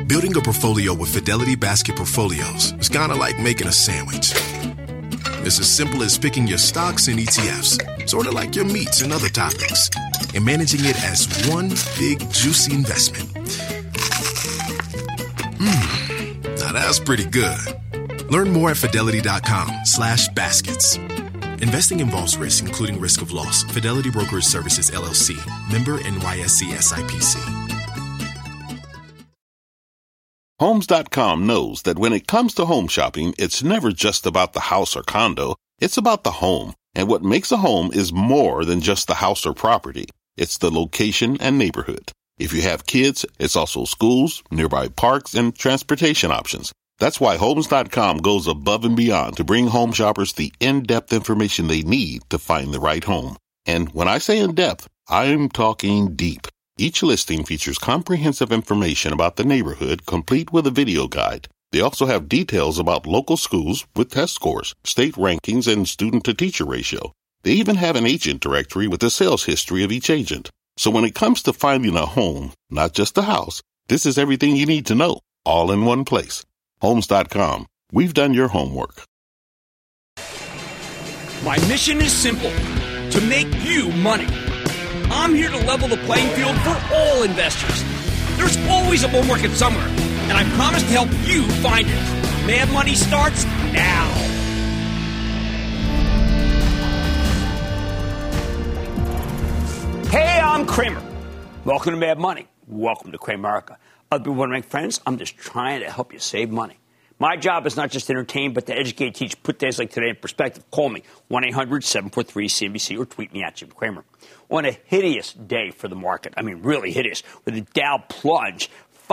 Building a portfolio with Fidelity Basket Portfolios is kind of like making a sandwich. It's as simple as picking your stocks and ETFs, sort of like your meats and other toppings, and managing it as one big, juicy investment. Now that's pretty good. Learn more at fidelity.com/baskets. Investing involves risk, including risk of loss. Fidelity Brokerage Services, LLC. Member NYSE SIPC. Homes.com knows that when it comes to home shopping, it's never just about the house or condo. It's about the home. And what makes a home is more than just the house or property. It's the location and neighborhood. If you have kids, it's also schools, nearby parks, and transportation options. That's why Homes.com goes above and beyond to bring home shoppers the in-depth information they need to find the right home. And when I say in-depth, I'm talking deep. Each listing features comprehensive information about the neighborhood, complete with a video guide. They also have details about local schools with test scores, state rankings, and student-to-teacher ratio. They even have an agent directory with the sales history of each agent. So when it comes to finding a home, not just a house, this is everything you need to know, all in one place. Homes.com. We've done your homework. My mission is simple, to make you money. I'm here to level the playing field for all investors. There's always a bull market somewhere, and I promise to help you find it. Mad Money starts now. Hey, I'm Kramer. Welcome to Mad Money. Welcome to Cramerica. Other people want to make friends? I'm just trying to help you save money. My job is not just to entertain, but to educate, teach, put days like today in perspective. Call me, 1-800-743-CNBC, or tweet me at Jim Cramer. On a hideous day for the market, I mean really hideous, with the Dow plunge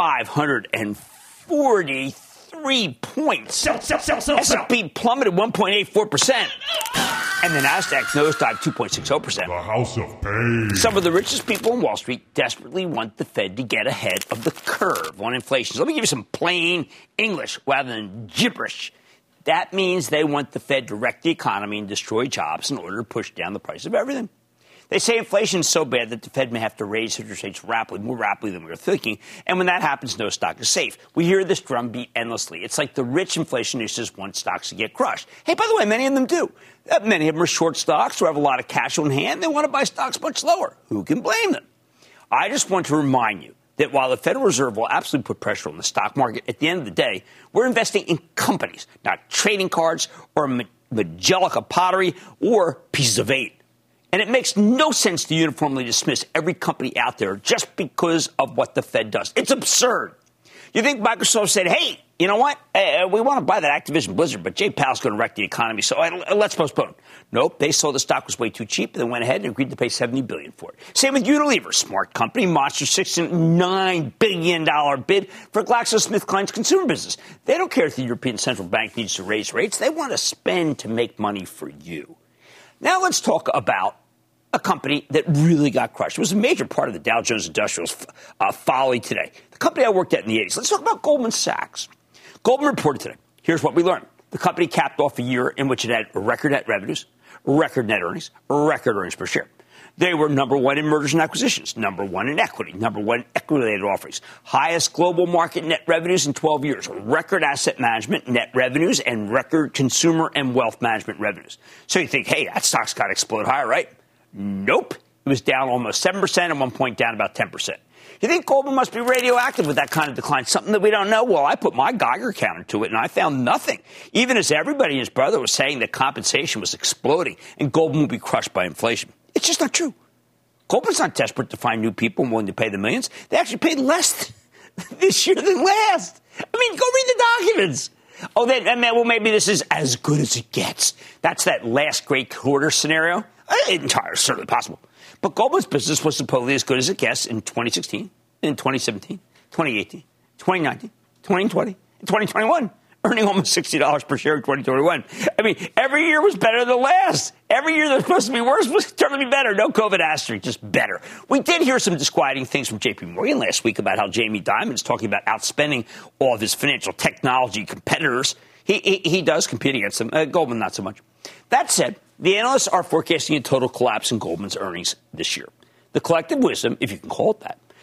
543 points. Sell. S&P plummeted 1.84%. And the Nasdaq nosedived 2.60%. The house of pain. Some of the richest people on Wall Street desperately want the Fed to get ahead of the curve on inflation. So let me give you some plain English rather than gibberish. That means they want the Fed to wreck the economy and destroy jobs in order to push down the price of everything. They say inflation is so bad that the Fed may have to raise interest rates more rapidly than we were thinking. And when that happens, no stock is safe. We hear this drumbeat endlessly. It's like the rich inflationists want stocks to get crushed. Hey, by the way, many of them do. Many of them are short stocks or have a lot of cash on hand. They want to buy stocks much lower. Who can blame them? I just want to remind you that while the Federal Reserve will absolutely put pressure on the stock market, at the end of the day, we're investing in companies, not trading cards or Majelica pottery or pieces of eight. And it makes no sense to uniformly dismiss every company out there just because of what the Fed does. It's absurd. You think Microsoft said, hey, you know what? We want to buy that Activision Blizzard, but Jay Powell's going to wreck the economy, so let's postpone. Nope, they saw the stock was way too cheap, and they went ahead and agreed to pay $70 billion for it. Same with Unilever, smart company, monster $69 billion bid for GlaxoSmithKline's consumer business. They don't care if the European Central Bank needs to raise rates. They want to spend to make money for you. Now let's talk about a company that really got crushed. It was a major part of the Dow Jones Industrial's folly today. The company I worked at in the 80s. Let's talk about Goldman Sachs. Goldman reported today. Here's what we learned. The company capped off a year in which it had record net revenues, record net earnings, record earnings per share. They were number one in mergers and acquisitions, number one in equity, number one in equity-related offerings, highest global market net revenues in 12 years, record asset management net revenues, and record consumer and wealth management revenues. So you think, hey, that stock's got to explode higher, right? Nope. It was down almost 7%, at one point down about 10%. You think Goldman must be radioactive with that kind of decline, something that we don't know? Well, I put my Geiger counter to it, and I found nothing, even as everybody and his brother was saying that compensation was exploding and Goldman would be crushed by inflation. It's just not true. Goldman's not desperate to find new people and willing to pay the millions. They actually paid less this year than last. I mean, go read the documents. Oh, well, maybe this is as good as it gets. That's that last great quarter scenario. Entirely, certainly possible. But Goldman's business was supposedly as good as it gets in 2016, in 2017, 2018, 2019, 2020, and 2021, earning almost $60 per share in 2021. I mean, every year was better than the last. Every year that was supposed to be worse was turned to be better. No COVID asterisk, just better. We did hear some disquieting things from J.P. Morgan last week about how Jamie Dimon is talking about outspending all of his financial technology competitors. He does compete against them. Goldman, not so much. That said, the analysts are forecasting a total collapse in Goldman's earnings this year. The collective wisdom, if you can call it that,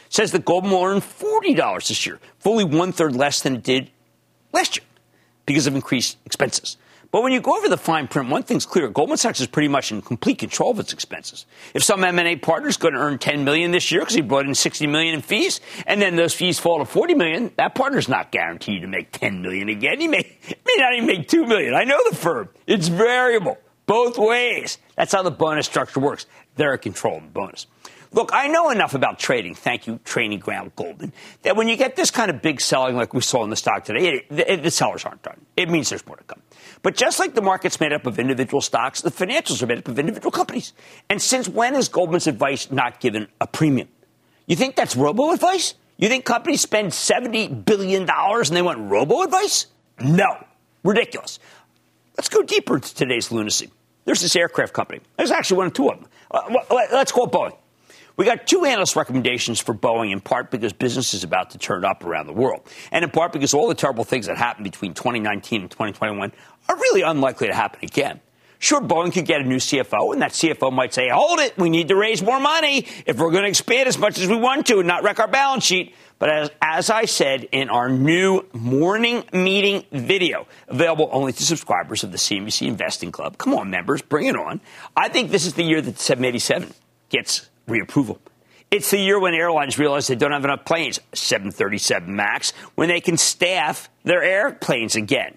says that Goldman will earn $40 this year, fully one-third less than it did last year because of increased expenses. But when you go over the fine print, one thing's clear. Goldman Sachs is pretty much in complete control of its expenses. If some M&A partner is going to earn $10 million this year because he brought in $60 million in fees, and then those fees fall to $40 million, that partner's not guaranteed to make $10 million again. He may not even make $2 million. I know the firm. It's variable both ways. That's how the bonus structure works. They're in control of the bonus. Look, I know enough about trading, thank you, Training Ground Goldman, that when you get this kind of big selling like we saw in the stock today, the sellers aren't done. It means there's more to come. But just like the market's made up of individual stocks, the financials are made up of individual companies. And since when is Goldman's advice not given a premium? You think that's robo-advice? You think companies spend $70 billion and they want robo-advice? No. Ridiculous. Let's go deeper into today's lunacy. There's this aircraft company. There's actually one or two of them. Let's call it Boeing. We got two analyst recommendations for Boeing, in part because business is about to turn up around the world, and in part because all the terrible things that happened between 2019 and 2021 are really unlikely to happen again. Sure, Boeing could get a new CFO, and that CFO might say, hold it, we need to raise more money if we're going to expand as much as we want to and not wreck our balance sheet. But as I said in our new morning meeting video, available only to subscribers of the CNBC Investing Club, come on, members, bring it on. I think this is the year that the 787 gets reapproval. It's the year when airlines realize they don't have enough planes, 737 MAX, when they can staff their airplanes again.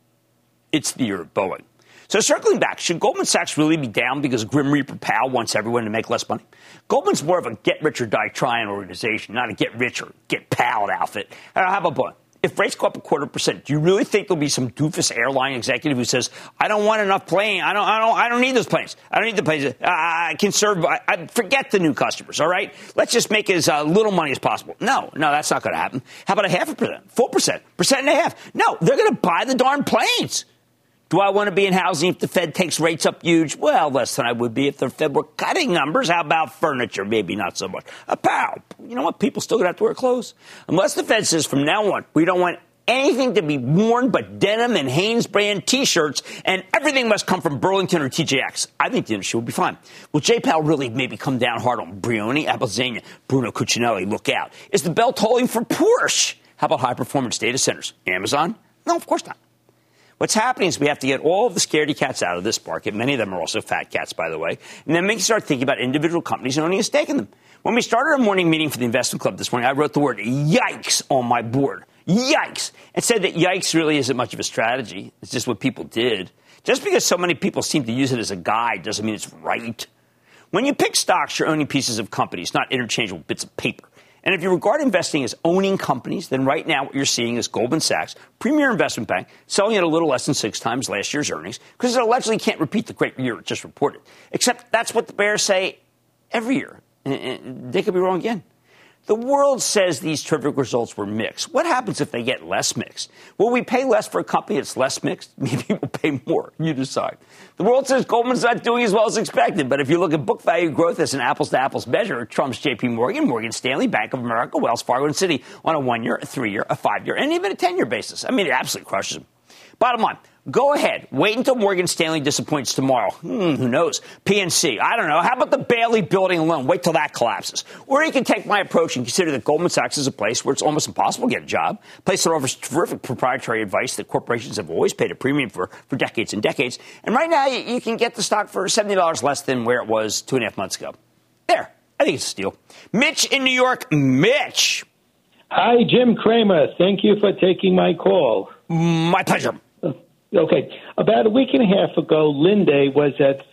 It's the year of Boeing. So circling back, should Goldman Sachs really be down because Grim Reaper Powell wants everyone to make less money? Goldman's more of a get-rich-or-die-trying organization, not a get-rich-or-get-palled outfit. How about Boeing? If rates go up 0.25%, do you really think there'll be some doofus airline executive who says, I don't want enough planes. I don't need those planes. I don't need the planes. I can serve. Forget the new customers. All right. Let's just make as little money as possible. No, that's not going to happen. How about 0.5%, 4%, 1.5%? No, they're going to buy the darn planes. Do I want to be in housing if the Fed takes rates up huge? Well, less than I would be if the Fed were cutting numbers. How about furniture? Maybe not so much. Apparel. You know what? People still going to have to wear clothes. Unless the Fed says from now on, we don't want anything to be worn but denim and Hanes brand T-shirts, and everything must come from Burlington or TJX. I think the industry will be fine. Will J. Powell really maybe come down hard on Brioni, Applezzania, Bruno Cucinelli? Look out. Is the bell tolling for Porsche? How about high-performance data centers? Amazon? No, of course not. What's happening is we have to get all of the scaredy cats out of this market. Many of them are also fat cats, by the way. And then make you start thinking about individual companies and owning a stake in them. When we started our morning meeting for the investment club this morning, I wrote the word yikes on my board. Yikes. And said that yikes really isn't much of a strategy. It's just what people did. Just because so many people seem to use it as a guide doesn't mean it's right. When you pick stocks, you're owning pieces of companies, not interchangeable bits of paper. And if you regard investing as owning companies, then right now what you're seeing is Goldman Sachs, premier investment bank, selling at a little less than 6 times last year's earnings because it allegedly can't repeat the great year it just reported. Except that's what the bears say every year. And they could be wrong again. The world says these terrific results were mixed. What happens if they get less mixed? Will we pay less for a company that's less mixed? Maybe we'll pay more. You decide. The world says Goldman's not doing as well as expected. But if you look at book value growth as an apples-to-apples measure, it trumps J.P. Morgan, Morgan Stanley, Bank of America, Wells Fargo, and Citi on a 1-year, a 3-year, a 5-year, and even a 10-year basis. I mean, it absolutely crushes them. Bottom line, go ahead. Wait until Morgan Stanley disappoints tomorrow. Who knows? PNC. I don't know. How about the Bailey building alone? Wait till that collapses. Or you can take my approach and consider that Goldman Sachs is a place where it's almost impossible to get a job, a place that offers terrific proprietary advice that corporations have always paid a premium for decades and decades. And right now, you can get the stock for $70 less than where it was 2.5 months ago. There. I think it's a steal. Mitch in New York. Mitch. Hi, Jim Cramer. Thank you for taking my call. My pleasure. Okay. About a week and a half ago, Linde was at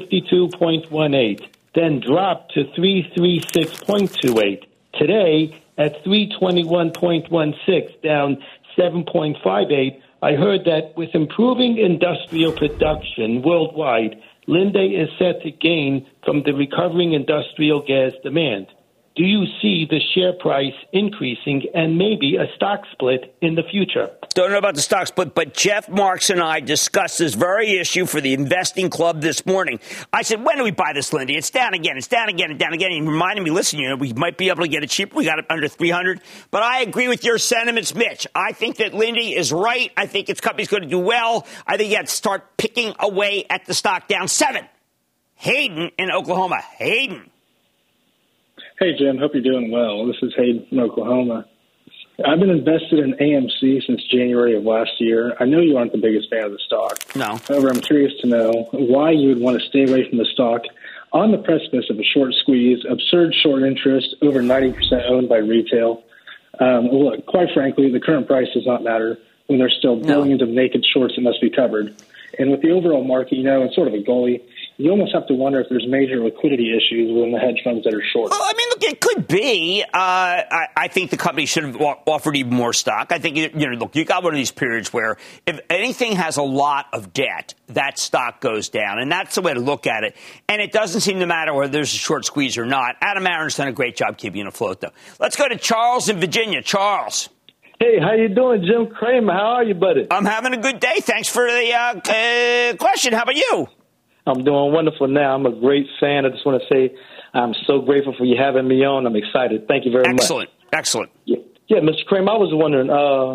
352.18, then dropped to 336.28. Today, at 321.16, down 7.58. I heard that with improving industrial production worldwide, Linde is set to gain from the recovering industrial gas demand. Do you see the share price increasing and maybe a stock split in the future? Don't know about the stock split, but Jeff Marks and I discussed this very issue for the investing club this morning. I said, when do we buy this, Linde? It's down again. It's down again and down again. And he reminded me, listen, we might be able to get it cheaper. We got it under 300. But I agree with your sentiments, Mitch. I think that Linde is right. I think its company's going to do well. I think you have to start picking away at the stock down 7. Hayden in Oklahoma. Hayden. Hey, Jim. Hope you're doing well. This is Hayden from Oklahoma. I've been invested in AMC since January of last year. I know you aren't the biggest fan of the stock. No. However, I'm curious to know why you would want to stay away from the stock on the precipice of a short squeeze, absurd short interest, over 90% owned by retail. Look, quite frankly, the current price does not matter when there's still billions of naked shorts that must be covered. And with the overall market, it's sort of a goalie. You almost have to wonder if there's major liquidity issues within the hedge funds that are short. Well, I mean, look, it could be. I think the company should have offered even more stock. I think, look, you got one of these periods where if anything has a lot of debt, that stock goes down. And that's the way to look at it. And it doesn't seem to matter whether there's a short squeeze or not. Adam Aaron's done a great job keeping it afloat, though. Let's go to Charles in Virginia. Charles. Hey, how you doing, Jim Cramer? How are you, buddy? I'm having a good day. Thanks for the question. How about you? I'm doing wonderful now. I'm a great fan. I just want to say I'm so grateful for you having me on. I'm excited. Thank you very much. Excellent. Yeah, Mr. Cramer, I was wondering,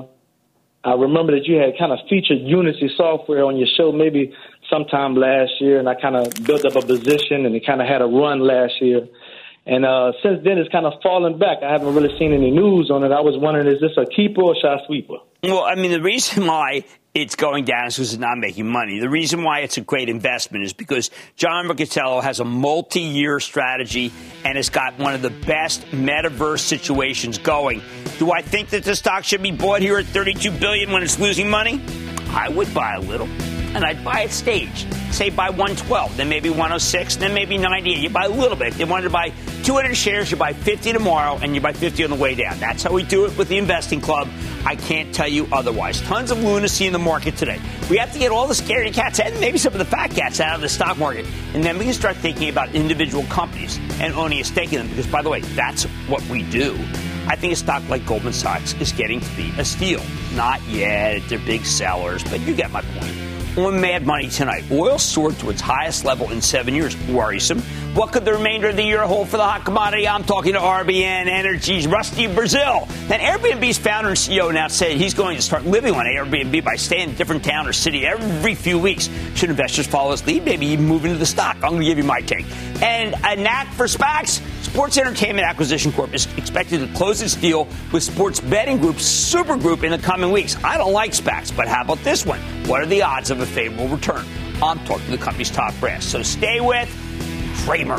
I remember that you had kind of featured Unity software on your show maybe sometime last year, and I kind of built up a position, and it kind of had a run last year. And since then, it's kind of fallen back. I haven't really seen any news on it. I was wondering, is this a keeper or should I sweep her? Well, I mean, the reason why it's going down is because it's not making money. The reason why it's a great investment is because John Riccitiello has a multi-year strategy and has got one of the best metaverse situations going. Do I think that the stock should be bought here at $32 billion when it's losing money? I would buy a little. And I'd buy it staged. Say buy 112, then maybe 106, then maybe 98. You buy a little bit. They wanted to buy 200 shares, you buy 50 tomorrow, and you buy 50 on the way down. That's how we do it with the investing club. I can't tell you otherwise. Tons of lunacy in the market today. We have to get all the scaredy cats and maybe some of the fat cats out of the stock market. And then we can start thinking about individual companies and owning a stake in them. Because, by the way, that's what we do. I think a stock like Goldman Sachs is getting to be a steal. Not yet. They're big sellers, but you get my point. On Mad Money tonight, oil soared to its highest level in 7 years. Worrisome. What could the remainder of the year hold for the hot commodity? I'm talking to RBN Energy's Rusty Brazil. Then Airbnb's founder and CEO now said he's going to start living on Airbnb by staying in a different town or city every few weeks. Should investors follow his lead? Maybe even move into the stock. I'm going to give you my take. And a knack for SPACs. Sports Entertainment Acquisition Corp is expected to close its deal with sports betting group Supergroup in the coming weeks. I don't like SPACs, but how about this one? What are the odds of a favorable return? I'm talking to the company's top brass. So stay with Cramer.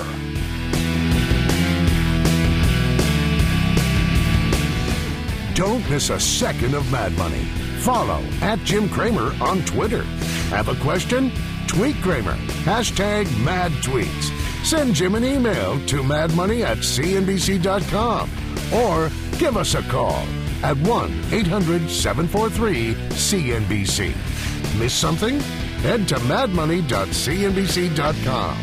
Don't miss a second of Mad Money. Follow @Jim Cramer on Twitter. Have a question? Tweet Cramer. #MadTweets. Send Jim an email to madmoney@cnbc.com or give us a call at 1-800-743-CNBC. Miss something? Head to madmoney.cnbc.com.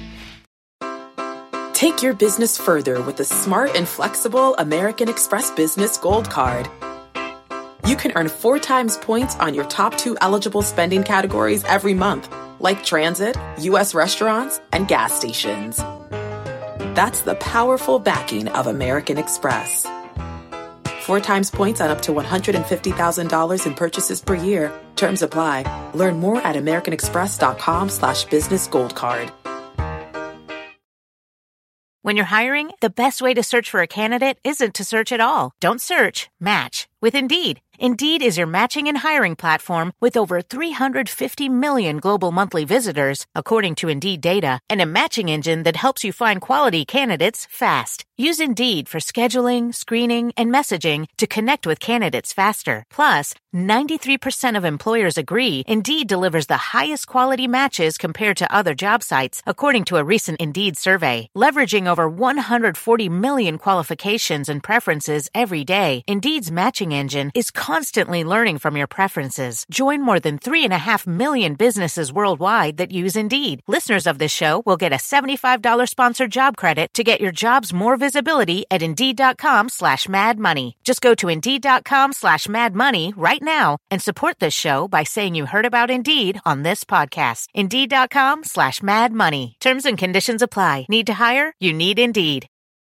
Take your business further with the smart and flexible American Express Business Gold Card. You can earn 4 times points on your top 2 eligible spending categories every month, like transit, U.S. restaurants, and gas stations. That's the powerful backing of American Express. 4 times points on up to $150,000 in purchases per year. Terms apply. Learn more at americanexpress.com/business gold card. When you're hiring, the best way to search for a candidate isn't to search at all. Don't search, match with Indeed. Indeed is your matching and hiring platform with over 350 million global monthly visitors, according to Indeed data, and a matching engine that helps you find quality candidates fast. Use Indeed for scheduling, screening, and messaging to connect with candidates faster. Plus, 93% of employers agree Indeed delivers the highest quality matches compared to other job sites, according to a recent Indeed survey. Leveraging over 140 million qualifications and preferences every day, Indeed's matching engine is constantly learning from your preferences. Join more than 3.5 million businesses worldwide that use Indeed. Listeners of this show will get a $75 sponsored job credit to get your jobs more visibility at Indeed.com/madmoney. Just go to Indeed.com/madmoney right now and support this show by saying you heard about Indeed on this podcast. Indeed.com/madmoney. Terms and conditions apply. Need to hire? You need Indeed.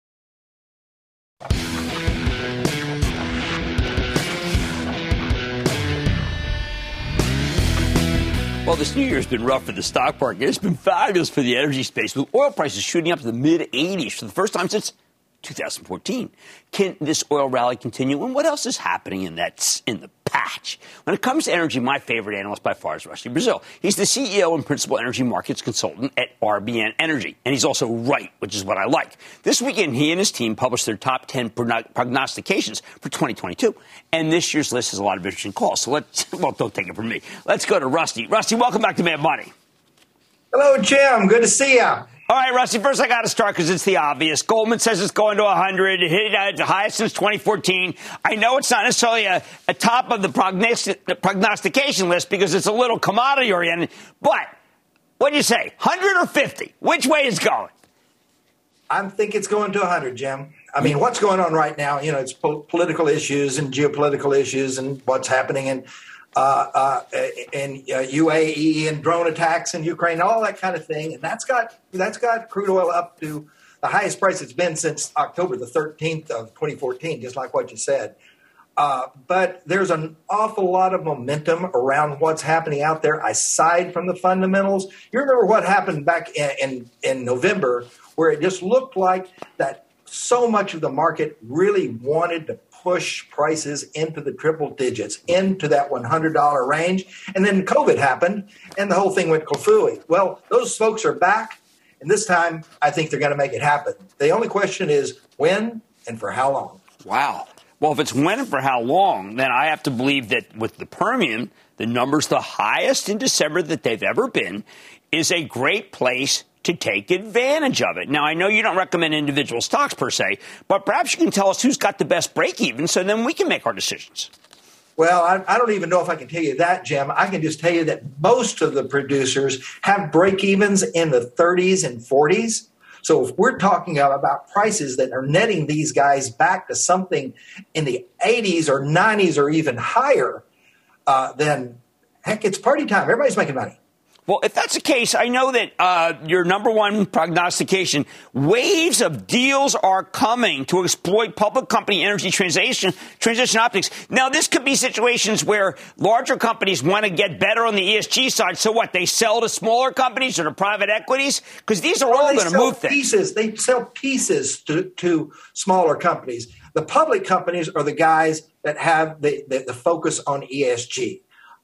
Well, this new year's been rough for the stock market. It's been fabulous for the energy space, with oil prices shooting up to the mid-80s for the first time since 2014. Can this oil rally continue? And what else is happening in the patch? When it comes to energy, my favorite analyst by far is Rusty Brazil. He's the CEO and principal energy markets consultant at RBN Energy. And he's also right, which is what I like. This weekend, he and his team published their top 10 prognostications for 2022. And this year's list has a lot of interesting calls. So don't take it from me. Let's go to Rusty. Rusty, welcome back to Mad Money. Hello, Jim. Good to see you. All right, Rusty, first I got to start because it's the obvious. Goldman says it's going to 100. It hit it at the highest since 2014. I know it's not necessarily a top of the prognostication list because it's a little commodity-oriented. But what do you say, 100 or 50? Which way is going? I think it's going to 100, Jim. I mean, what's going on right now, it's political issues and geopolitical issues and what's happening in UAE and drone attacks in Ukraine, all that kind of thing. And that's got crude oil up to the highest price it's been since October the 13th of 2014, just like what you said. But there's an awful lot of momentum around what's happening out there aside from the fundamentals. You remember what happened back in November where it just looked like that so much of the market really wanted to push prices into the triple digits, into that $100 range. And then COVID happened, and the whole thing went kafooey. Well, those folks are back, and this time I think they're going to make it happen. The only question is when and for how long. Wow. Well, if it's when and for how long, then I have to believe that with the Permian, the number's the highest in December that they've ever been, is a great place to take advantage of it. Now, I know you don't recommend individual stocks per se, but perhaps you can tell us who's got the best break even so then we can make our decisions. Well, I don't even know if I can tell you that, Jim. I can just tell you that most of the producers have break evens in the 30s and 40s. So if we're talking about prices that are netting these guys back to something in the 80s or 90s or even higher, then heck, it's party time. Everybody's making money. Well, if that's the case, I know that your number one prognostication, waves of deals are coming to exploit public company energy transition optics. Now, this could be situations where larger companies want to get better on the ESG side. So what, they sell to smaller companies or to private equities? Because these are all going to move things. They sell pieces to smaller companies. The public companies are the guys that have the focus on ESG.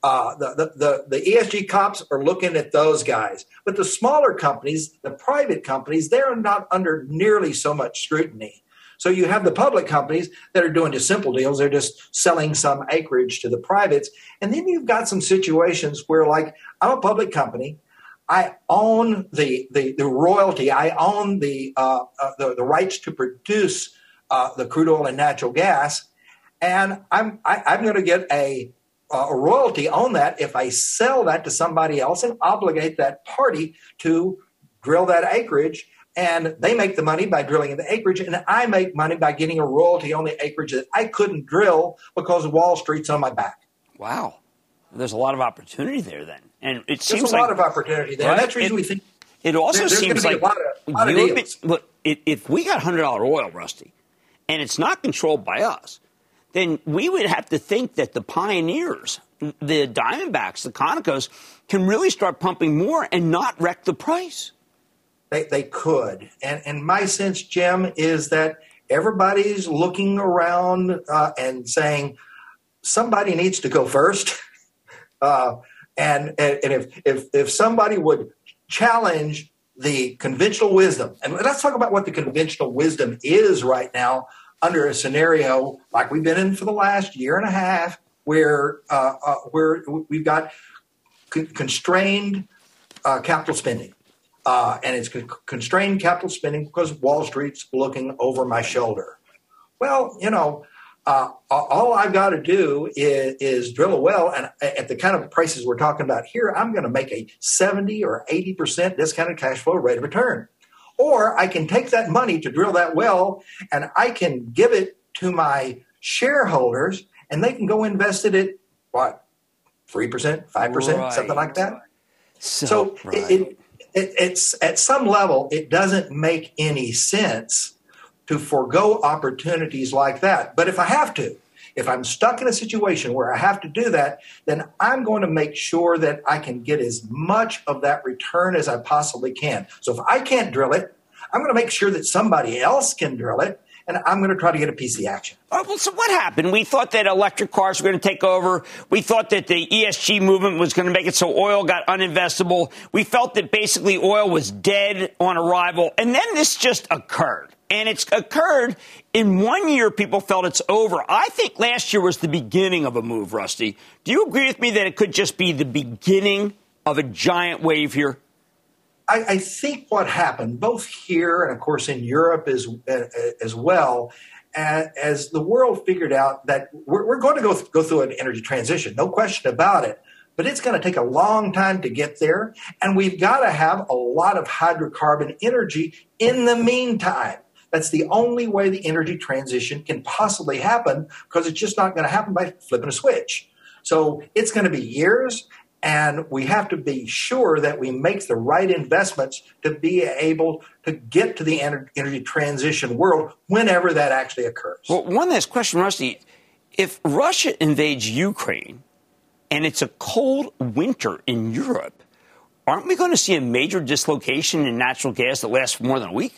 The ESG cops are looking at those guys. But the smaller companies, the private companies, they're not under nearly so much scrutiny. So you have the public companies that are doing just simple deals. They're just selling some acreage to the privates. And then you've got some situations where, like, I'm a public company. I own the royalty. I own the rights to produce the crude oil and natural gas. And I'm going to get a royalty on that if I sell that to somebody else and obligate that party to drill that acreage. And they make the money by drilling the acreage, and I make money by getting a royalty on the acreage that I couldn't drill because Wall Street's on my back. Wow. There's a lot of opportunity there then. And it seems there's a lot of opportunity there. Right? That's the reason we think it also seems like a lot of deals. Look, if we got $100 oil, Rusty, and it's not controlled by us, then we would have to think that the pioneers, the Diamondbacks, the Conocos, can really start pumping more and not wreck the price. They could. And my sense, Jim, is that everybody's looking around and saying somebody needs to go first. And if somebody would challenge the conventional wisdom, and let's talk about what the conventional wisdom is right now, under a scenario like we've been in for the last year and a half, where we've got constrained capital spending, and it's constrained capital spending because Wall Street's looking over my shoulder. Well, all I've got to do is drill a well, and at the kind of prices we're talking about here, I'm going to make a 70 or 80% discounted cash flow rate of return. Or I can take that money to drill that well, and I can give it to my shareholders, and they can go invest it at, 3%, 5%, right, something like that? So right. It's at some level, it doesn't make any sense to forego opportunities like that. But if I have to, if I'm stuck in a situation where I have to do that, then I'm going to make sure that I can get as much of that return as I possibly can. So if I can't drill it, I'm going to make sure that somebody else can drill it. and I'm going to try to get a piece of the action. Well, so what happened? We thought that electric cars were going to take over. We thought that the ESG movement was going to make it so oil got uninvestable. We felt that basically oil was dead on arrival. And then this just occurred. And it's occurred in 1 year. People felt it's over. I think last year was the beginning of a move, Rusty. Do you agree with me that it could just be the beginning of a giant wave here? I think what happened, both here and, of course, in Europe as well, as the world figured out that we're going to go through an energy transition, no question about it. But it's going to take a long time to get there, and we've got to have a lot of hydrocarbon energy in the meantime. That's the only way the energy transition can possibly happen, because it's just not going to happen by flipping a switch. So it's going to be years, and we have to be sure that we make the right investments to be able to get to the energy transition world whenever that actually occurs. Well, one last question, Rusty. If Russia invades Ukraine and it's a cold winter in Europe, aren't we going to see a major dislocation in natural gas that lasts for more than a week?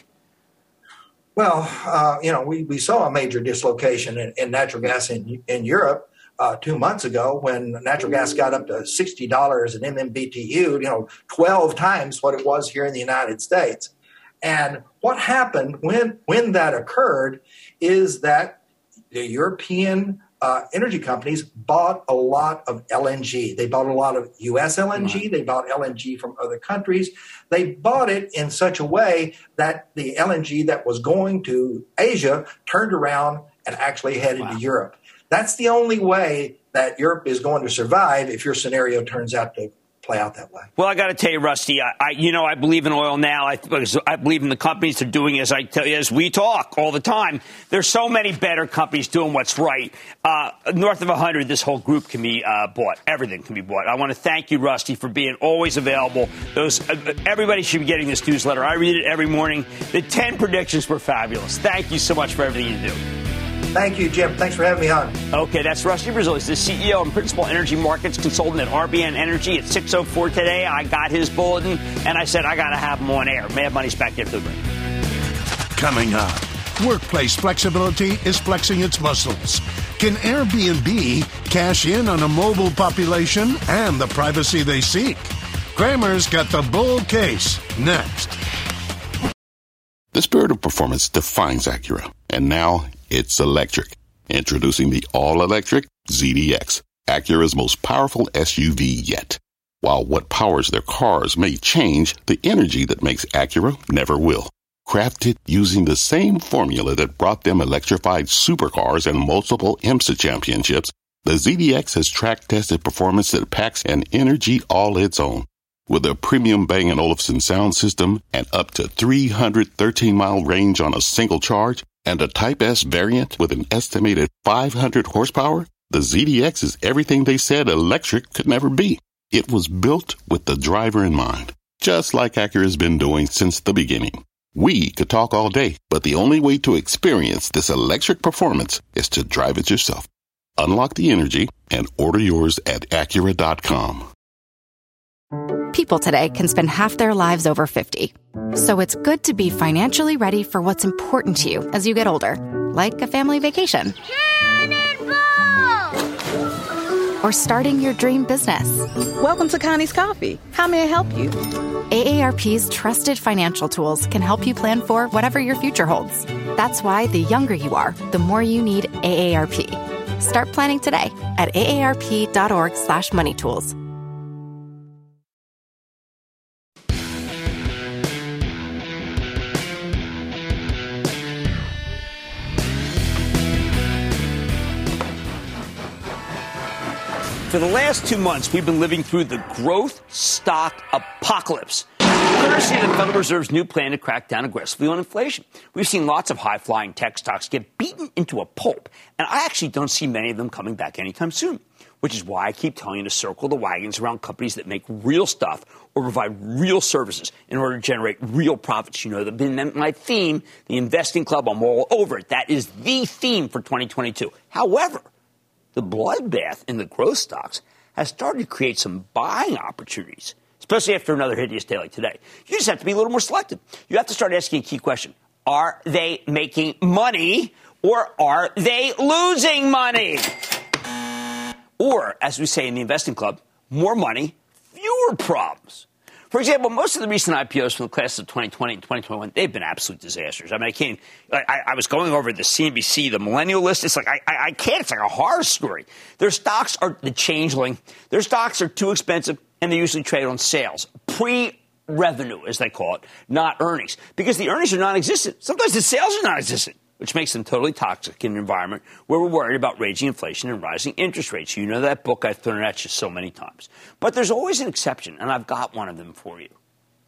Well, we saw a major dislocation in natural gas in Europe 2 months ago when natural gas got up to $60 an MMBTU, 12 times what it was here in the United States. And what happened when that occurred is that the European energy companies bought a lot of LNG. They bought a lot of U.S. LNG. They bought LNG from other countries. They bought it in such a way that the LNG that was going to Asia turned around and actually headed to Europe. That's the only way that Europe is going to survive if your scenario turns out to play out that way. Well, I got to tell you, Rusty, I believe in oil now. I believe in the companies that are doing as I tell you, as we talk all the time. There's so many better companies doing what's right. North of 100, this whole group can be bought. Everything can be bought. I want to thank you, Rusty, for being always available. Everybody should be getting this newsletter. I read it every morning. The 10 predictions were fabulous. Thank you so much for everything you do. Thank you, Jim. Thanks for having me on. Okay, that's Rusty Braziel. He's the CEO and Principal Energy Markets Consultant at RBN Energy. At 6:04 today, I got his bulletin, and I said I got to have him on air. Mad Money's back after the break. Coming up, workplace flexibility is flexing its muscles. Can Airbnb cash in on a mobile population and the privacy they seek? Cramer's got the bull case next. The spirit of performance defines Acura, and now it's electric. Introducing the all-electric ZDX, Acura's most powerful SUV yet. While what powers their cars may change, the energy that makes Acura never will. Crafted using the same formula that brought them electrified supercars and multiple IMSA championships, the ZDX has track-tested performance that packs an energy all its own. With a premium Bang & Olufsen sound system and up to 313-mile range on a single charge, and a Type S variant with an estimated 500 horsepower, the ZDX is everything they said electric could never be. It was built with the driver in mind, just like Acura's been doing since the beginning. We could talk all day, but the only way to experience this electric performance is to drive it yourself. Unlock the energy and order yours at Acura.com. People today can spend half their lives over 50. So it's good to be financially ready for what's important to you as you get older, like a family vacation. Cannonball! Or starting your dream business. Welcome to Connie's Coffee. How may I help you? AARP's trusted financial tools can help you plan for whatever your future holds. That's why the younger you are, the more you need AARP. Start planning today at aarp.org/moneytools. For the last 2 months, we've been living through the growth stock apocalypse, courtesy of the Federal Reserve's new plan to crack down aggressively on inflation. We've seen lots of high-flying tech stocks get beaten into a pulp, and I actually don't see many of them coming back anytime soon, which is why I keep telling you to circle the wagons around companies that make real stuff or provide real services in order to generate real profits. You know, that's been my theme, the Investing Club. I'm all over it. That is the theme for 2022. However, the bloodbath in the growth stocks has started to create some buying opportunities, especially after another hideous day like today. You just have to be a little more selective. You have to start asking a key question. Are they making money or are they losing money? Or, as we say in the investing club, more money, fewer problems. For example, most of the recent IPOs from the class of 2020 and 2021, they've been absolute disasters. I mean, I was going over the CNBC, the millennial list. It's like, I can't. It's like a horror story. Their stocks are the changeling. Their stocks are too expensive, and they usually trade on sales. Pre-revenue, as they call it, not earnings. Because the earnings are non-existent. Sometimes the sales are non-existent, which makes them totally toxic in an environment where we're worried about raging inflation and rising interest rates. You know that book. I've thrown it at you so many times. But there's always an exception, and I've got one of them for you.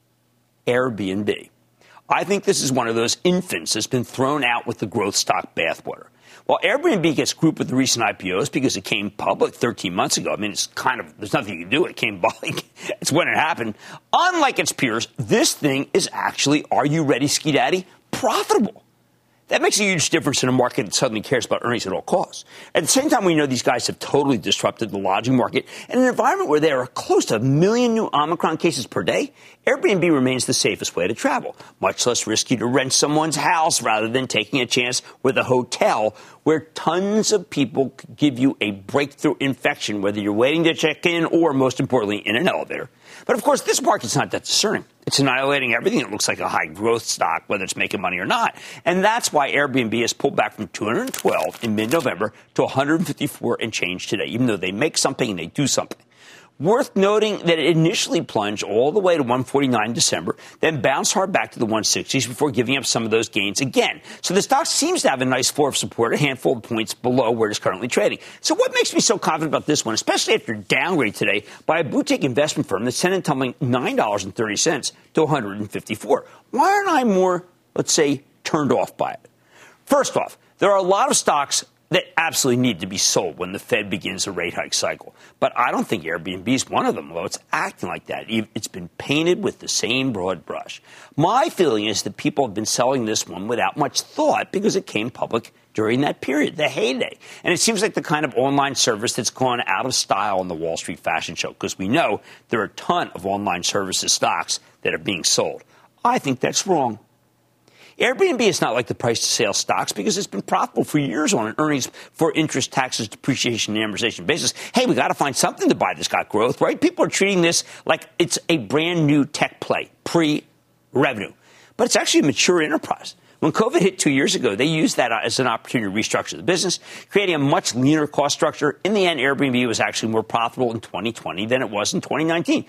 Airbnb. I think this is one of those infants that's been thrown out with the growth stock bathwater. While Airbnb gets grouped with the recent IPOs because it came public 13 months ago, I mean, it's kind of, there's nothing you can do. It came public. It's when it happened. Unlike its peers, this thing is actually, are you ready, Ski Daddy, profitable. That makes a huge difference in a market that suddenly cares about earnings at all costs. At the same time, we know these guys have totally disrupted the lodging market. In an environment where there are close to 1 million new Omicron cases per day, Airbnb remains the safest way to travel. Much less risky to rent someone's house rather than taking a chance with a hotel where tons of people could give you a breakthrough infection, whether you're waiting to check in or, most importantly, in an elevator. But, of course, this market's not that discerning. It's annihilating everything that looks like a high-growth stock, whether it's making money or not. And that's why Airbnb has pulled back from 212 in mid-November to 154 and change today, even though they make something and they do something. Worth noting that it initially plunged all the way to 149 in December, then bounced hard back to the 160s before giving up some of those gains again. So the stock seems to have a nice floor of support, a handful of points below where it's currently trading. So what makes me so confident about this one, especially after downgrade today by a boutique investment firm that's sent and tumbling $9.30 to 154? Why aren't I more, let's say, turned off by it? First off, there are a lot of stocks that absolutely need to be sold when the Fed begins a rate hike cycle. But I don't think Airbnb is one of them, although it's acting like that. It's been painted with the same broad brush. My feeling is that people have been selling this one without much thought because it came public during that period, the heyday. And it seems like the kind of online service that's gone out of style on the Wall Street fashion show, because we know there are a ton of online services stocks that are being sold. I think that's wrong. Airbnb is not like the price-to-sales stocks because it's been profitable for years on an earnings for interest, taxes, depreciation, and amortization basis. Hey, we got to find something to buy that's got growth, right? People are treating this like it's a brand-new tech play, pre-revenue. But it's actually a mature enterprise. When COVID hit 2 years ago, they used that as an opportunity to restructure the business, creating a much leaner cost structure. In the end, Airbnb was actually more profitable in 2020 than it was in 2019.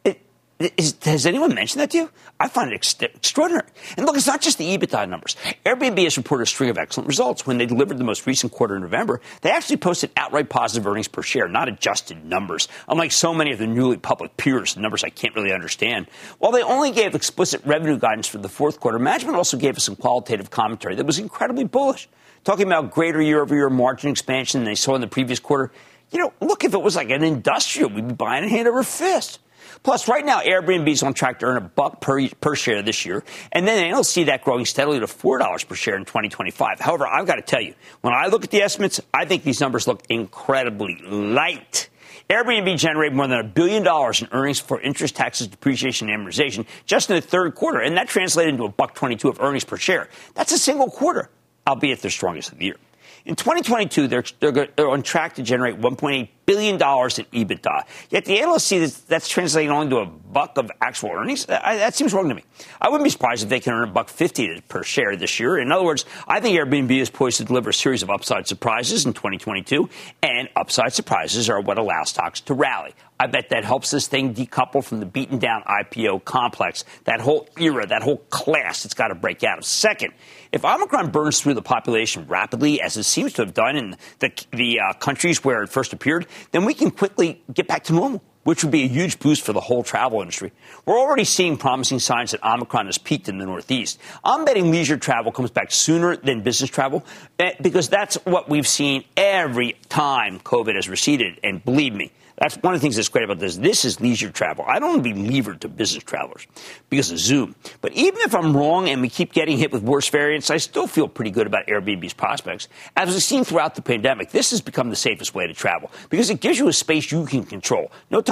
Has anyone mentioned that to you? I find it extraordinary. And look, it's not just the EBITDA numbers. Airbnb has reported a string of excellent results. When they delivered the most recent quarter in November, they actually posted outright positive earnings per share, not adjusted numbers. Unlike so many of the newly public peers, numbers I can't really understand. While they only gave explicit revenue guidance for the fourth quarter, management also gave us some qualitative commentary that was incredibly bullish, talking about greater year-over-year margin expansion than they saw in the previous quarter. You know, look, if it was like an industrial, we'd be buying it hand over fist. Plus, right now, Airbnb is on track to earn $1 per share this year, and then they'll see that growing steadily to $4 per share in 2025. However, I've got to tell you, when I look at the estimates, I think these numbers look incredibly light. Airbnb generated more than $1 billion in earnings for interest, taxes, depreciation, and amortization just in the third quarter, and that translated into $1.22 of earnings per share. That's a single quarter, albeit their strongest of the year. In 2022, they're on track to generate $1.8 billion in EBITDA. Yet the analysts see that's translating only to $1 of actual earnings. That seems wrong to me. I wouldn't be surprised if they can earn $1.50 per share this year. In other words, I think Airbnb is poised to deliver a series of upside surprises in 2022, and upside surprises are what allow stocks to rally. I bet that helps this thing decouple from the beaten-down IPO complex, that whole era, that whole class it's got to break out of. Second, if Omicron burns through the population rapidly, as it seems to have done in the countries where it first appeared, then we can quickly get back to normal, which would be a huge boost for the whole travel industry. We're already seeing promising signs that Omicron has peaked in the Northeast. I'm betting leisure travel comes back sooner than business travel because that's what we've seen every time COVID has receded. And believe me, that's one of the things that's great about this. This is leisure travel. I don't want to be levered to business travelers because of Zoom. But even if I'm wrong and we keep getting hit with worse variants, I still feel pretty good about Airbnb's prospects. As we've seen throughout the pandemic, this has become the safest way to travel because it gives you a space you can control. No time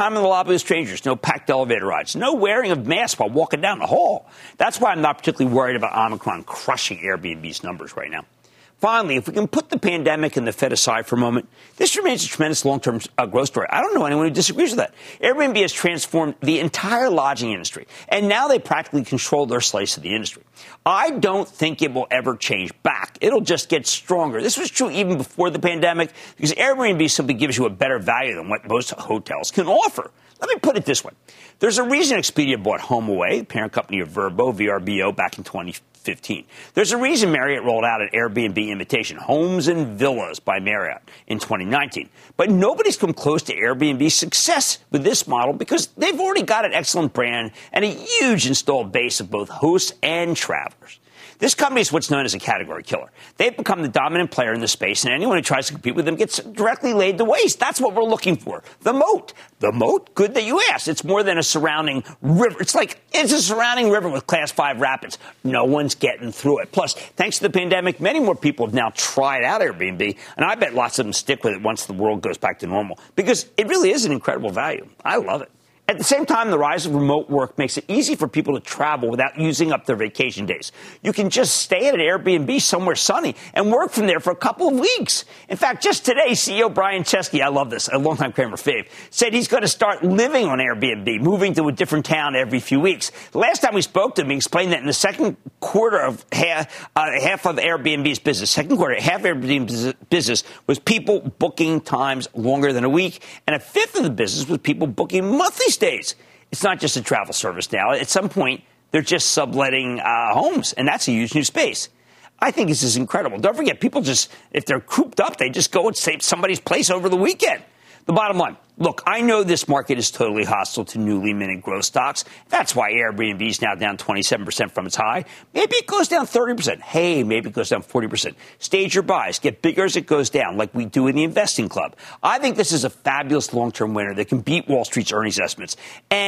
time in the lobby with strangers, no packed elevator rides, no wearing of masks while walking down the hall. That's why I'm not particularly worried about Omicron crushing Airbnb's numbers right now. Finally, if we can put the pandemic and the Fed aside for a moment, this remains a tremendous long-term growth story. I don't know anyone who disagrees with that. Airbnb has transformed the entire lodging industry, and now they practically control their slice of the industry. I don't think it will ever change back. It'll just get stronger. This was true even before the pandemic, because Airbnb simply gives you a better value than what most hotels can offer. Let me put it this way. There's a reason Expedia bought HomeAway, the parent company of Vrbo, VRBO, back in 2015. There's a reason Marriott rolled out an Airbnb imitation, Homes and Villas by Marriott, in 2019. But nobody's come close to Airbnb's success with this model because they've already got an excellent brand and a huge installed base of both hosts and travelers. This company is what's known as a category killer. They've become the dominant player in the space, and anyone who tries to compete with them gets directly laid to waste. That's what we're looking for. The moat. The moat? Good that you asked. It's more than a surrounding river. It's a surrounding river with Class 5 rapids. No one's getting through it. Plus, thanks to the pandemic, many more people have now tried out Airbnb, and I bet lots of them stick with it once the world goes back to normal, because it really is an incredible value. I love it. At the same time, the rise of remote work makes it easy for people to travel without using up their vacation days. You can just stay at an Airbnb somewhere sunny and work from there for a couple of weeks. In fact, just today, CEO Brian Chesky, I love this, a longtime Cramer fave, said he's going to start living on Airbnb, moving to a different town every few weeks. The last time we spoke to him, he explained that in the second quarter of half of Airbnb's business, half Airbnb's business was people booking times longer than a week, and a fifth of the business was people booking monthly stays. It's not just a travel service now. At some point, they're just subletting homes, and that's a huge new space. I think this is incredible. Don't forget, people just, if they're cooped up, they just go and stay at somebody's place over the weekend. The bottom line, look, I know this market is totally hostile to newly minted growth stocks. That's why Airbnb is now down 27% from its high. Maybe it goes down 30%. Hey, maybe it goes down 40%. Stage your buys. Get bigger as it goes down, like we do in the Investing Club. I think this is a fabulous long-term winner that can beat Wall Street's earnings estimates.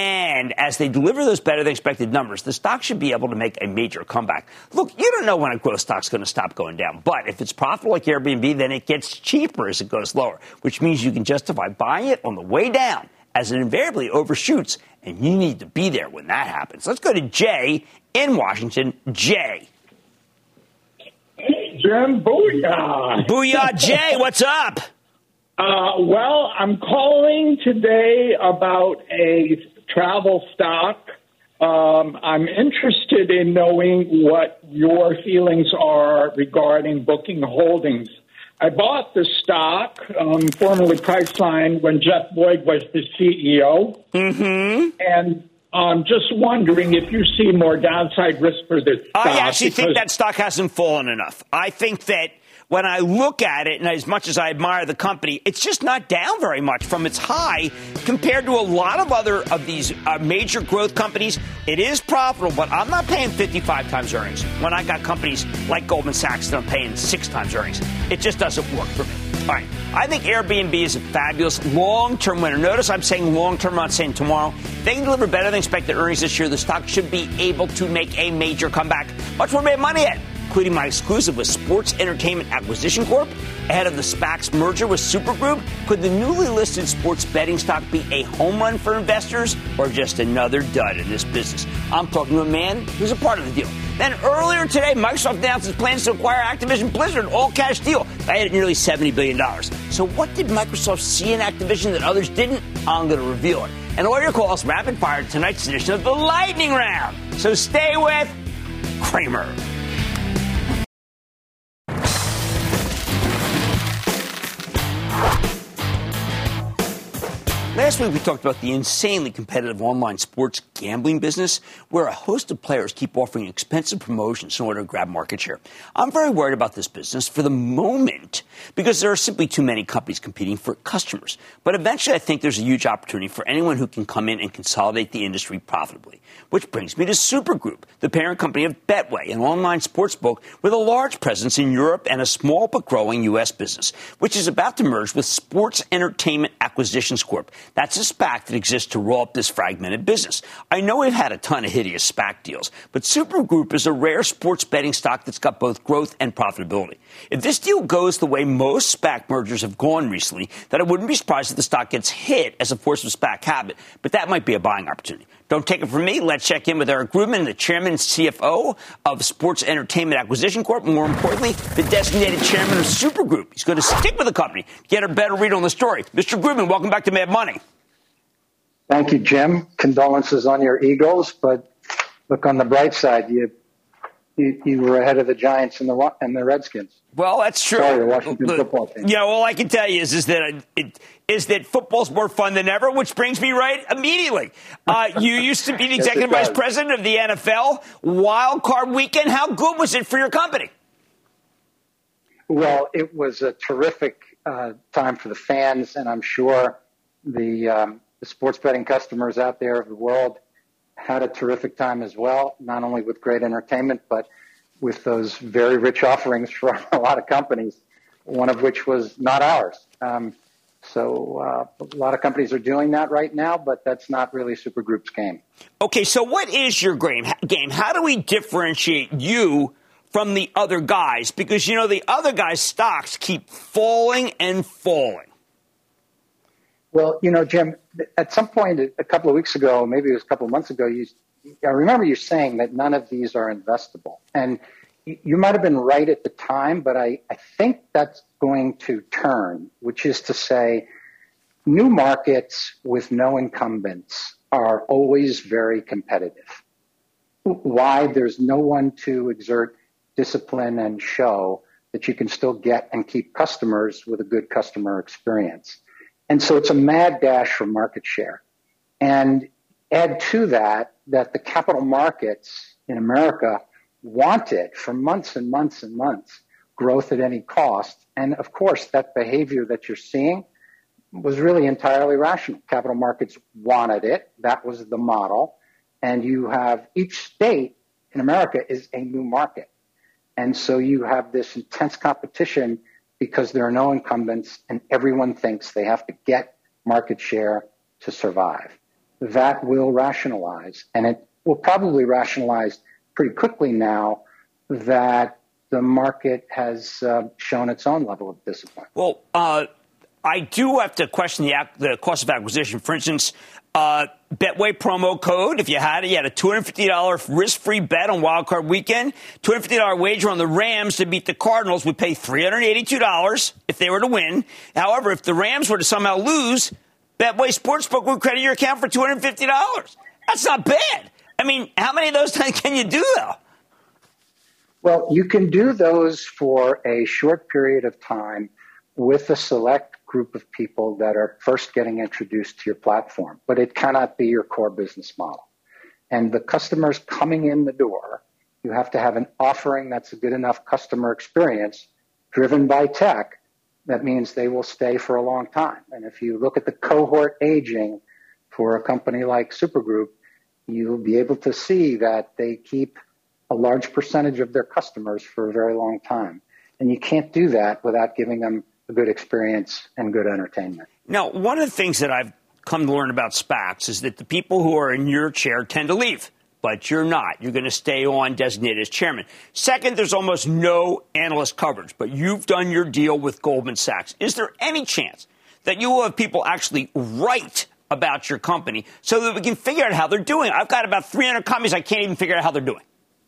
And as they deliver those better-than-expected numbers, the stock should be able to make a major comeback. Look, you don't know when a growth stock's going to stop going down. But if it's profitable like Airbnb, then it gets cheaper as it goes lower, which means you can justify buying it on the way down as it invariably overshoots, and you need to be there when that happens. Let's go to Jay in Washington. Jay. Hey, Jim, booyah. Booyah, Jay, what's up? Well, I'm calling today about a travel stock. I'm interested in knowing what your feelings are regarding Booking Holdings. I bought the stock, formerly Priceline, when Jeff Boyd was the CEO. Mm-hmm. And I'm just wondering if you see more downside risk for this stock. I actually think that stock hasn't fallen enough. I think that when I look at it, and as much as I admire the company, it's just not down very much from its high compared to a lot of other of these major growth companies. It is profitable, but I'm not paying 55 times earnings when I got companies like Goldman Sachs that I'm paying 6 times earnings. It just doesn't work for me. All right. I think Airbnb is a fabulous long-term winner. Notice I'm saying long-term, I'm not saying tomorrow. If they can deliver better than expected earnings this year, the stock should be able to make a major comeback. Much more made money at, including my exclusive with Sports Entertainment Acquisition Corp. Ahead of the SPAC's merger with Supergroup, could the newly listed sports betting stock be a home run for investors or just another dud in this business? I'm talking to a man who's a part of the deal. Then earlier today, Microsoft announced its plans to acquire Activision Blizzard, an all-cash deal valued at nearly $70 billion. So what did Microsoft see in Activision that others didn't? I'm going to reveal it. And all your calls rapid fire tonight's edition of the Lightning Round. So stay with Cramer. Last week, we talked about the insanely competitive online sports gambling business, where a host of players keep offering expensive promotions in order to grab market share. I'm very worried about this business for the moment because there are simply too many companies competing for customers. But eventually, I think there's a huge opportunity for anyone who can come in and consolidate the industry profitably. Which brings me to Supergroup, the parent company of Betway, an online sportsbook with a large presence in Europe and a small but growing U.S. business, which is about to merge with Sports Entertainment Acquisitions Corp. That's a SPAC that exists to roll up this fragmented business. I know we've had a ton of hideous SPAC deals, but Super Group is a rare sports betting stock that's got both growth and profitability. If this deal goes the way most SPAC mergers have gone recently, then I wouldn't be surprised if the stock gets hit as a force of SPAC habit, but that might be a buying opportunity. Don't take it from me. Let's check in with Eric Grubman, the chairman and CFO of Sports Entertainment Acquisition Corp. More importantly, the designated chairman of Super Group. He's going to stick with the company, get a better read on the story. Mr. Grubman, welcome back to Mad Money. Thank you, Jim. Condolences on your Eagles, but look on the bright side. You were ahead of the Giants and the Redskins. Well, that's true. Sorry, the Washington football team. Yeah, all I can tell you is that football's more fun than ever, which brings me right immediately. You used to be the executive vice president of the NFL. Wild Card Weekend, how good was it for your company? Well, it was a terrific time for the fans, and I'm sure the sports betting customers out there of the world had a terrific time as well, not only with great entertainment, but with those very rich offerings from a lot of companies, one of which was not ours. So a lot of companies are doing that right now, but that's not really Super Group's game. Okay, so what is your game? How do we differentiate you from the other guys? Because, you know, the other guys' stocks keep falling and falling. Well, you know, Jim, at some point a couple of weeks ago, maybe it was a couple of months ago, I remember you saying that none of these are investable. And you might have been right at the time, but I think that's going to turn, which is to say new markets with no incumbents are always very competitive. Why? There's no one to exert discipline and show that you can still get and keep customers with a good customer experience. And so it's a mad dash for market share. And add to that the capital markets in America wanted for months and months and months growth at any cost. And of course, that behavior that you're seeing was really entirely rational. Capital markets wanted it. That was the model. And you have each state in America is a new market. And so you have this intense competition because there are no incumbents and everyone thinks they have to get market share to survive. That will rationalize, and it will probably rationalize pretty quickly now that the market has shown its own level of discipline. Well, I do have to question the cost of acquisition. For instance, Betway promo code, if you had it, you had a $250 risk-free bet on Wild Card Weekend, $250 wager on the Rams to beat the Cardinals would pay $382 if they were to win. However, if the Rams were to somehow lose, Betway Sportsbook would credit your account for $250. That's not bad. I mean, how many of those can you do, though? Well, you can do those for a short period of time with a select group of people that are first getting introduced to your platform, but it cannot be your core business model. And the customers coming in the door, you have to have an offering that's a good enough customer experience driven by tech. That means they will stay for a long time. And if you look at the cohort aging for a company like Super Group, you'll be able to see that they keep a large percentage of their customers for a very long time. And you can't do that without giving them a good experience and good entertainment. Now, one of the things that I've come to learn about SPACs is that the people who are in your chair tend to leave, but you're not. You're going to stay on designated as chairman. Second, there's almost no analyst coverage, but you've done your deal with Goldman Sachs. Is there any chance that you will have people actually write about your company so that we can figure out how they're doing? I've got about 300 companies. I can't even figure out how they're doing.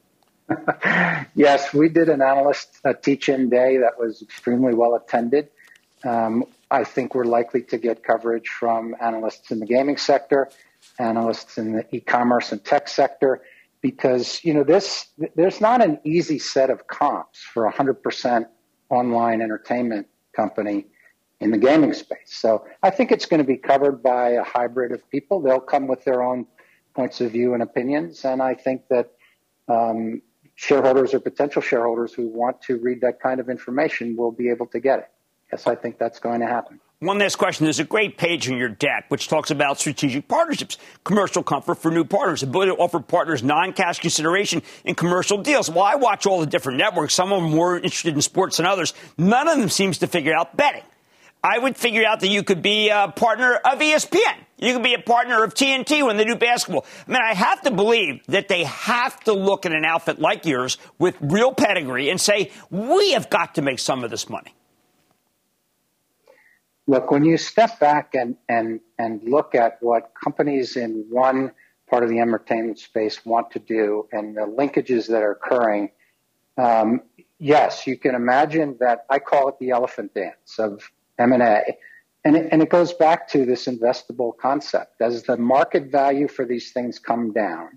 Yes, we did an analyst teach-in day that was extremely well attended. I think we're likely to get coverage from analysts in the gaming sector, analysts in the e-commerce and tech sector, because, you know, there's not an easy set of comps for a 100% online entertainment company in the gaming space. So I think it's going to be covered by a hybrid of people. They'll come with their own points of view and opinions, and I think that shareholders or potential shareholders who want to read that kind of information will be able to get it. Yes, I think that's going to happen. One last question. There's a great page in your deck which talks about strategic partnerships, commercial comfort for new partners, ability to offer partners non-cash consideration in commercial deals. Well, I watch all the different networks. Some of them are more interested in sports than others. None of them seems to figure out betting. I would figure out that you could be a partner of ESPN. You can be a partner of TNT when they do basketball. I mean, I have to believe that they have to look at an outfit like yours with real pedigree and say, we have got to make some of this money. Look, when you step back and look at what companies in one part of the entertainment space want to do and the linkages that are occurring, yes, you can imagine that. I call it the elephant dance of M&A. And it goes back to this investable concept. As the market value for these things come down,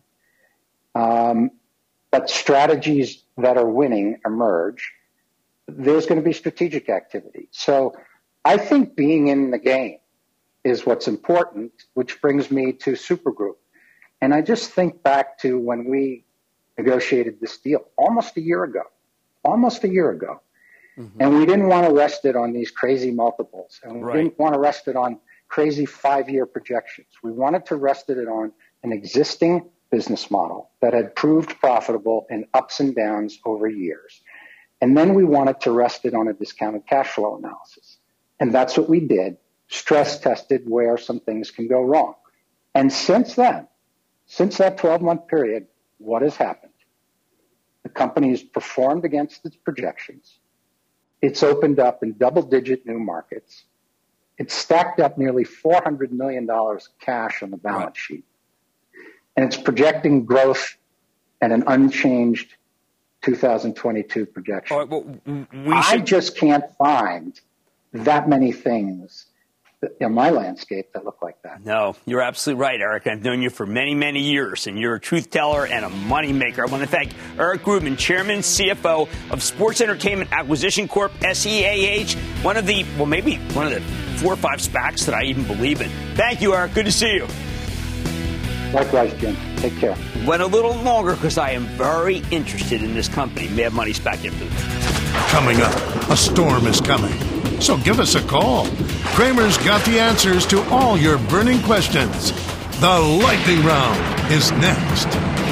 but strategies that are winning emerge, there's going to be strategic activity. So I think being in the game is what's important, which brings me to Supergroup. And I just think back to when we negotiated this deal almost a year ago. Mm-hmm. And we didn't want to rest it on these crazy multiples. And we didn't want to rest it on crazy 5-year projections. We wanted to rest it on an existing business model that had proved profitable in ups and downs over years. And then we wanted to rest it on a discounted cash flow analysis. And that's what we did, stress tested where some things can go wrong. And since then, since that 12-month period, what has happened? The company has performed against its projections. It's opened up in double-digit new markets. It's stacked up nearly $400 million cash on the balance sheet. And it's projecting growth at an unchanged 2022 projection. I just can't find that many things in my landscape that look like that. No, you're absolutely right, Eric. I've known you for many, many years, and you're a truth teller and a money maker. I want to thank Eric Grubman, Chairman, CFO of Sports Entertainment Acquisition Corp, SEAH, maybe one of the 4 or 5 SPACs that I even believe in. Thank you, Eric. Good to see you. Likewise, Jim. Take care. Went a little longer because I am very interested in this company. Mad Money SPAC Info. Coming up, a storm is coming. So give us a call. Cramer's got the answers to all your burning questions. The lightning round is next.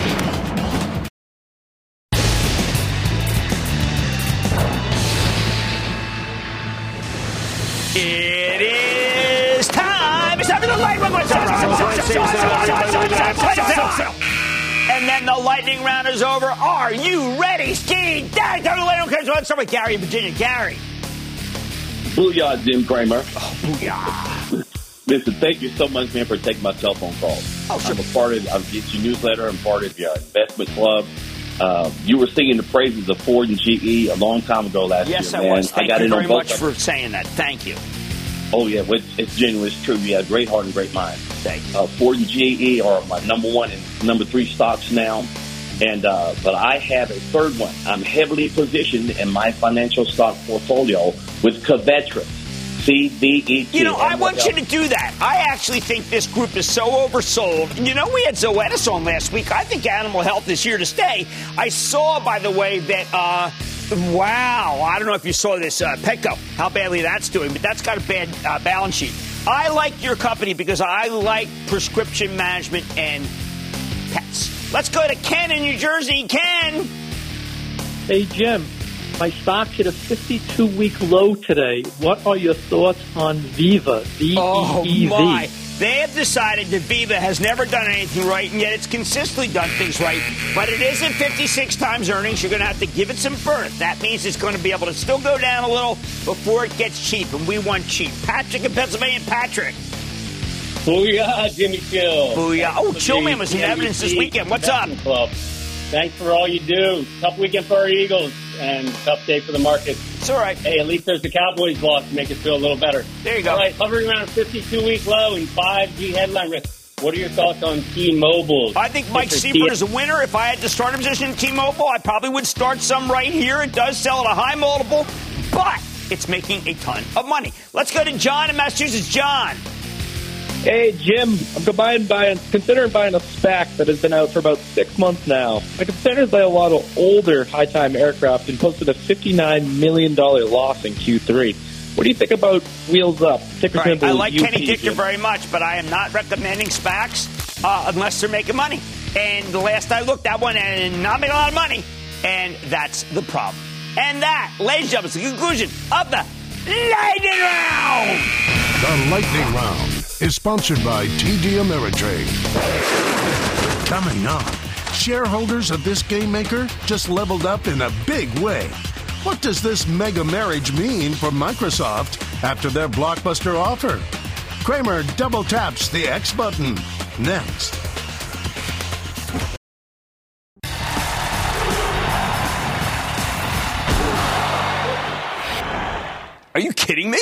It is time. It's time for the lightning round. And then the lightning round is over. Are you ready, Ski? Let's start with Gary in Virginia. Gary. Booyah, Jim Cramer. Oh, booyah. Listen, thank you so much, man, for taking my cell phone call. Oh, sure. I'll get your newsletter. I'm part of your investment club. You were singing the praises of Ford and GE a long time ago last year, man. Yes, I was. Thank you very much for saying that. Thank you. Oh, yeah, it's genuine. It's true. You have a great heart and great mind. Thank you. Ford and GE are my number 1 and number 3 stocks now. And but I have a third one. I'm heavily positioned in my financial stock portfolio with Covetrus, CVET. You know, I want you to do that. I actually think this group is so oversold. And you know, we had Zoetis on last week. I think animal health is here to stay. I saw, by the way, that, wow, I don't know if you saw this, Petco, how badly that's doing, but that's got a bad balance sheet. I like your company because I like prescription management and pets. Let's go to Ken in New Jersey. Ken. Hey, Jim. My stock hit a 52-week low today. What are your thoughts on Viva? V-E-E-V. Oh, my. They have decided that Viva has never done anything right, and yet it's consistently done things right. But it isn't 56 times earnings. You're going to have to give it some birth. That means it's going to be able to still go down a little before it gets cheap, and we want cheap. Patrick in Pennsylvania. Patrick. Booyah, Jimmy Chill. Booyah. Oh, Chillman was in evidence this weekend. What's up? Club. Thanks for all you do. Tough weekend for our Eagles and tough day for the market. It's all right. Hey, at least there's the Cowboys loss to make us feel a little better. There you go. All right, hovering around a 52-week low and 5G headline risk. What are your thoughts on T-Mobile? I think Mike Seifert is a winner. If I had to start a position in T-Mobile, I probably would start some right here. It does sell at a high multiple, but it's making a ton of money. Let's go to John in Massachusetts. John. Hey, Jim, I'm considering buying a SPAC that has been out for about 6 months now. I consider by a lot of older high-time aircraft and posted a $59 million loss in Q3. What do you think about Wheels Up? Right. I like Kenny Dichter very much, but I am not recommending SPACs unless they're making money. And the last I looked, that one and not making a lot of money, and that's the problem. And that, ladies and gentlemen, is the conclusion of the Lightning Round. The Lightning Round is sponsored by TD Ameritrade. Coming up, shareholders of this game maker just leveled up in a big way. What does this mega marriage mean for Microsoft after their blockbuster offer? Cramer double taps the X button. Next. Are you kidding me?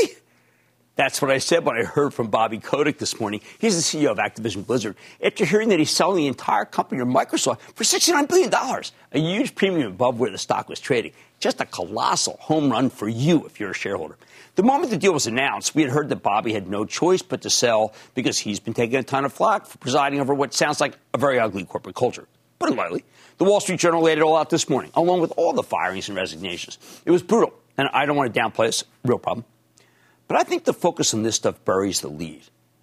That's what I said when I heard from Bobby Kotick this morning. He's the CEO of Activision Blizzard. After hearing that he's selling the entire company to Microsoft for $69 billion, a huge premium above where the stock was trading. Just a colossal home run for you if you're a shareholder. The moment the deal was announced, we had heard that Bobby had no choice but to sell because he's been taking a ton of flack for presiding over what sounds like a very ugly corporate culture. Put it lightly. The Wall Street Journal laid it all out this morning, along with all the firings and resignations. It was brutal, and I don't want to downplay this. Real problem. But I think the focus on this stuff buries the lead.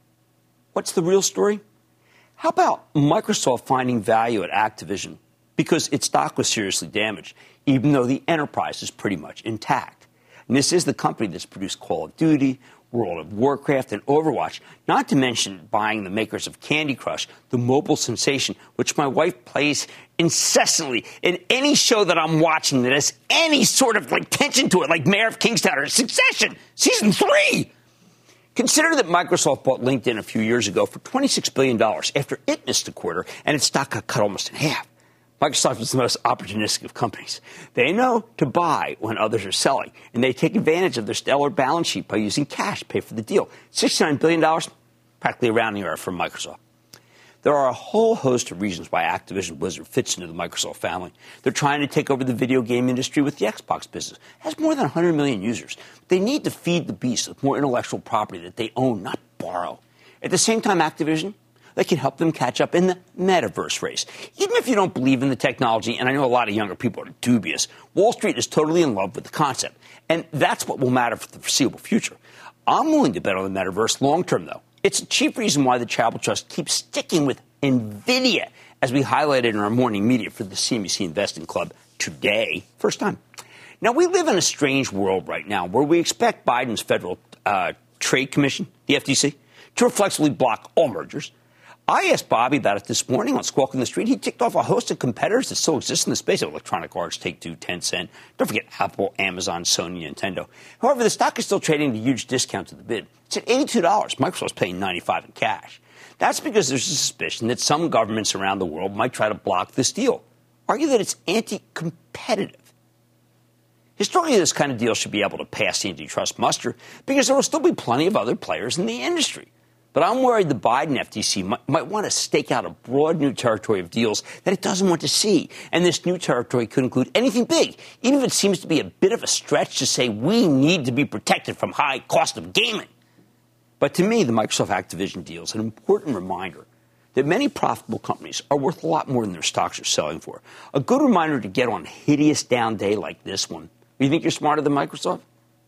What's the real story? How about Microsoft finding value at Activision because its stock was seriously damaged, even though the enterprise is pretty much intact? And this is the company that's produced Call of Duty, World of Warcraft, and Overwatch, not to mention buying the makers of Candy Crush, the mobile sensation, which my wife plays incessantly in any show that I'm watching that has any sort of tension to it, like Mayor of Kingstown or Succession, Season 3. Consider that Microsoft bought LinkedIn a few years ago for $26 billion after it missed a quarter and its stock got cut almost in half. Microsoft is the most opportunistic of companies. They know to buy when others are selling, and they take advantage of their stellar balance sheet by using cash to pay for the deal. $69 billion, practically a rounding error from Microsoft. There are a whole host of reasons why Activision Blizzard fits into the Microsoft family. They're trying to take over the video game industry with the Xbox business. It has more than 100 million users. They need to feed the beast with more intellectual property that they own, not borrow. At the same time, Activision, they can help them catch up in the metaverse race. Even if you don't believe in the technology, and I know a lot of younger people are dubious, Wall Street is totally in love with the concept. And that's what will matter for the foreseeable future. I'm willing to bet on the metaverse long term, though. It's a chief reason why the Charitable Trust keeps sticking with NVIDIA, as we highlighted in our morning media for the CNBC Investing Club today. First time. Now, we live in a strange world right now where we expect Biden's Federal Trade Commission, the FTC, to reflexively block all mergers. I asked Bobby about it this morning on Squawk on the Street. He ticked off a host of competitors that still exist in the space of Electronic Arts, Take-Two, Tencent. Don't forget Apple, Amazon, Sony, Nintendo. However, the stock is still trading at a huge discount to the bid. It's at $82. Microsoft's paying $95 in cash. That's because there's a suspicion that some governments around the world might try to block this deal, argue that it's anti-competitive. Historically, this kind of deal should be able to pass the antitrust muster because there will still be plenty of other players in the industry. But I'm worried the Biden FTC might want to stake out a broad new territory of deals that it doesn't want to see. And this new territory could include anything big, even if it seems to be a bit of a stretch to say we need to be protected from high cost of gaming. But to me, the Microsoft Activision deal is an important reminder that many profitable companies are worth a lot more than their stocks are selling for. A good reminder to get on a hideous down day like this one. You think you're smarter than Microsoft?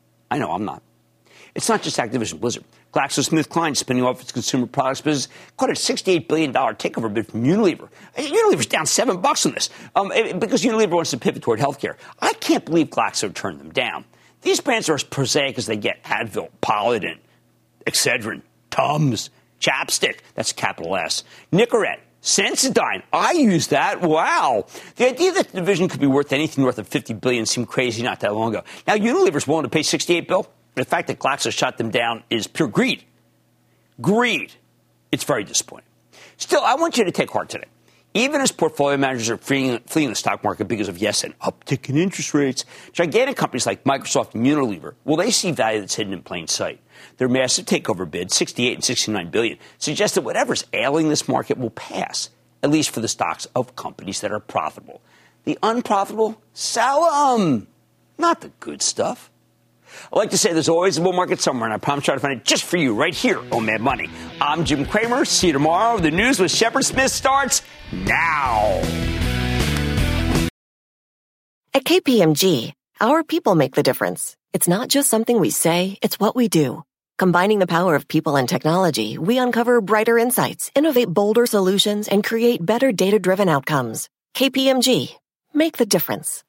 I know I'm not. It's not just Activision Blizzard. GlaxoSmithKline, spinning off its consumer products business, caught a $68 billion takeover bid from Unilever. Unilever's down $7 on this because Unilever wants to pivot toward healthcare. I can't believe Glaxo turned them down. These brands are as prosaic as they get. Advil, Polident, Excedrin, Tums, Chapstick, that's capital S, Nicorette, Sensodyne. I use that. Wow. The idea that the division could be worth anything north of $50 billion seemed crazy not that long ago. Now Unilever's willing to pay $68 billion. The fact that Glaxo shot them down is pure greed. Greed. It's very disappointing. Still, I want you to take heart today. Even as portfolio managers are fleeing the stock market because of, yes, an uptick in interest rates, gigantic companies like Microsoft and Unilever, well, they see value that's hidden in plain sight. Their massive takeover bid, $68 and $69 billion, suggests that whatever's ailing this market will pass, at least for the stocks of companies that are profitable. The unprofitable, sell them. Not the good stuff. I like to say there's always a bull market somewhere, and I promise to try to find it just for you right here on Mad Money. I'm Jim Cramer. See you tomorrow. The news with Shepard Smith starts now. At KPMG, our people make the difference. It's not just something we say, it's what we do. Combining the power of people and technology, we uncover brighter insights, innovate bolder solutions, and create better data-driven outcomes. KPMG. Make the difference.